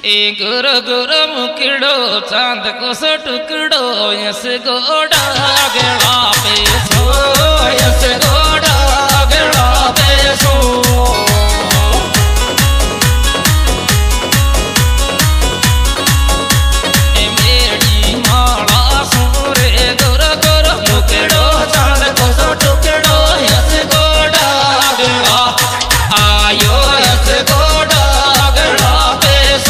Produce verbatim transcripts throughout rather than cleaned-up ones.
ए गुरु गुरु मुकड़ो चांद को सो टुकड़ो यस गोड़ा गड़ा पे सो यस गोड़ा गड़ा पे सो ए मेरी माला सूरे गुरु गुरु मुकड़ो चांद को सो टुकड़ो यस गोड़ा गड़ा आयो यस गोड़ा गड़ा पे सो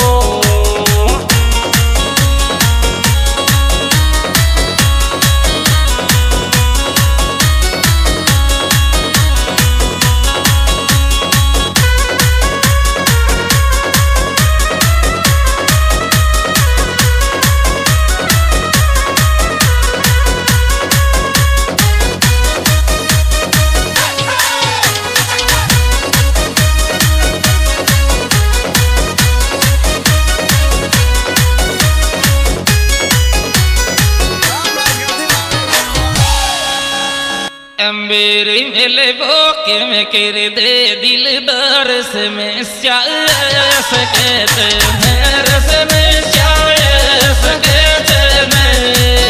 मेरे मिले वो के मैं कर दे दिल बरस में स्यास कहते हैं रस में स्यास कहते हैं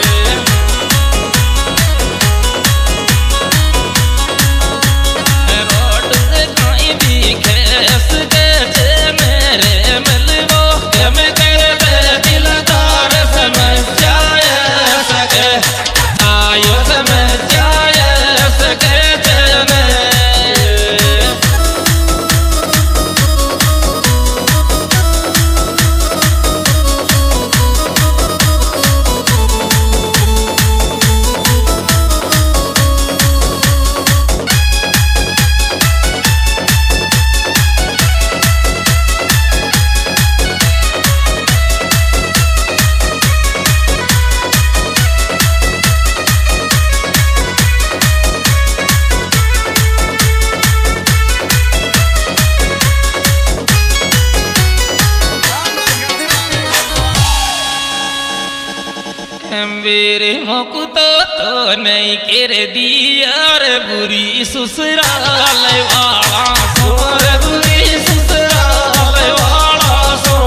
रोड से कहीं भी खेस कहते मेरे मिले वो के मैं कर दे दिल बरस में स्यास कह आयो समय मेरे मुकुतो तो नहीं कर दिया रे बुरी ससुराल वाला सो रे बुरी ससुराल वाला सो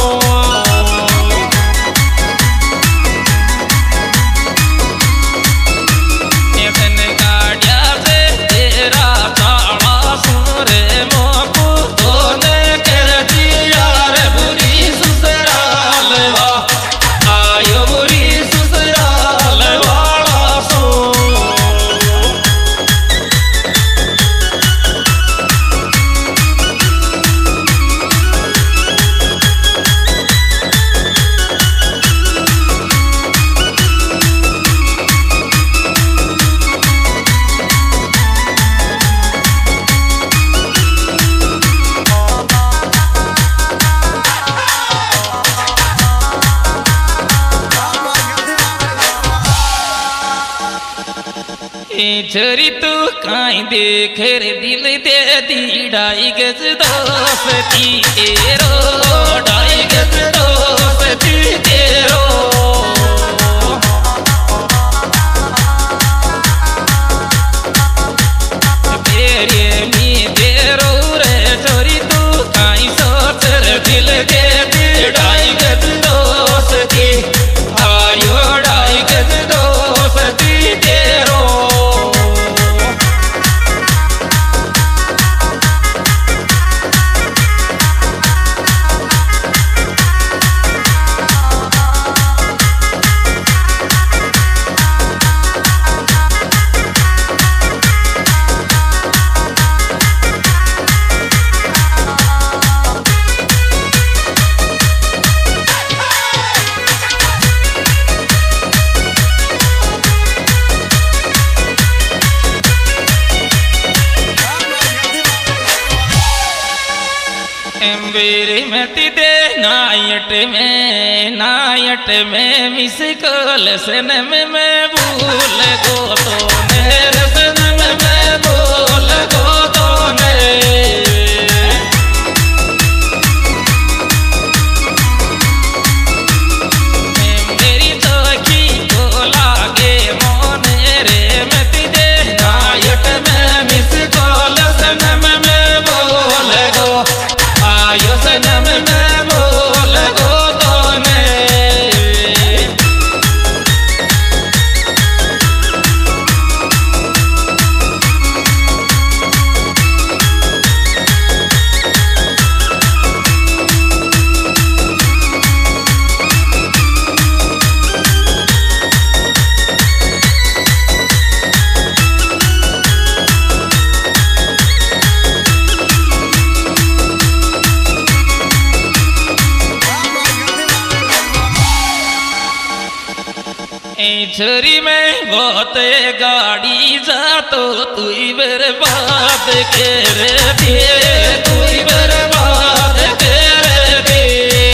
एतन गाड़िया से तेरा चाला सो रे मुकुतो ने कर दिया रे बुरी ससुराल वाला आयो बुरी छरी तू काई देख रे दिल दे दी ढाई गज दोस्ती तेरो ढाई गज दोस्ती तेरो तेरे मी तेरो रे छोरी तू काई सोच रे दिल दे दी ढाई गज दोस्ती आयो ढाई गज दोस्ती तेरो मेरे मती दे नायट में नायट में मिस कॉल सनम में भूल गो तो मेरे सनम में भूल गो तो मेरी चौकी को लागे मोने रे मती दे नायट में मिस कॉल सनम में भूल गो आयो सनम में भूल छरी में बहुत गाड़ी जा तो तू बर्बाद कर दे, तू बर्बाद कर दे।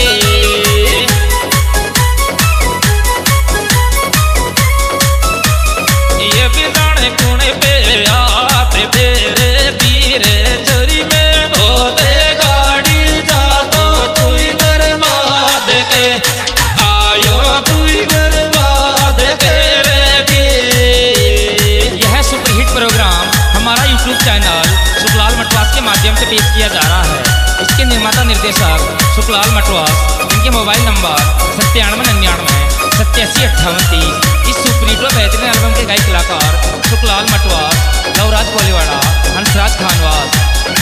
ये भी जाने कुने पे आते तेरे पीरे छरी में बहुत गाड़ी जा तो तू बर्बाद के आयो, तू बर्बाद कर दे। यह सुपरहिट प्रोग्राम हमारा यूट्यूब चैनल सुखलाल मटवास के माध्यम से पेश किया जा रहा है। इसके निर्माता निर्देशक सुखलाल मटवास, इनके मोबाइल नंबर सत्तानवे निन्यानवे सत्तासी अट्ठावन तीस। इस सुपरहिट व बेहतरीन एल्बम के गायक कलाकार सुखलाल मटवास, लवराज कोलीवाड़ा, हंसराज खानवास।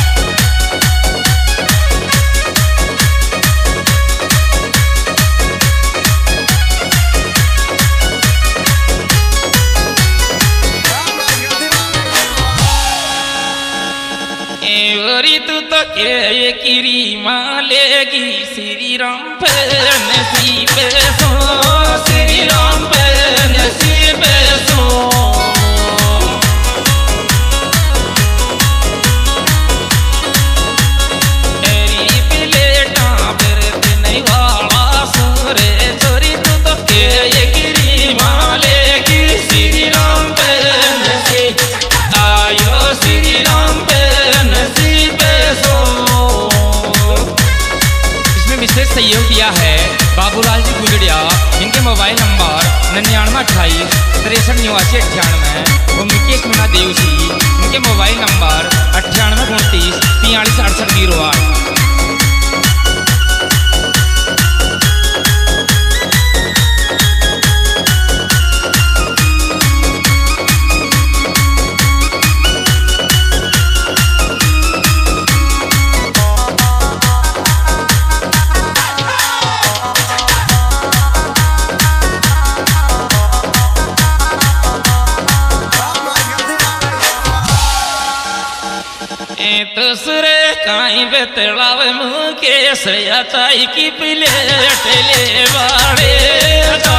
तू तो के किरी मालेगी श्री राम पे नसीब सो, श्री राम पे नसीब सो। तेरी प्लेटा बरत नहीं वाला सुरे छोरी तू तो के किरी मालेगी श्री राम पे नसीब आयो, श्री राम पे नसीब। इसमें विशेष सहयोग दिया है बाबूलाल जी गुजरिया, इनके मोबाइल नंबर निन्यानवे अट्ठाईस तिरसठ निवासी अट्ठानवे। वो मुकेश मीना देव जी, इनके मोबाइल नंबर अट्ठानवे उनतीस तियालीस अड़सठ जीरो आठ। दूसरे काई बेतलाव मुकेश चाय की प्लेट ले वाड़े।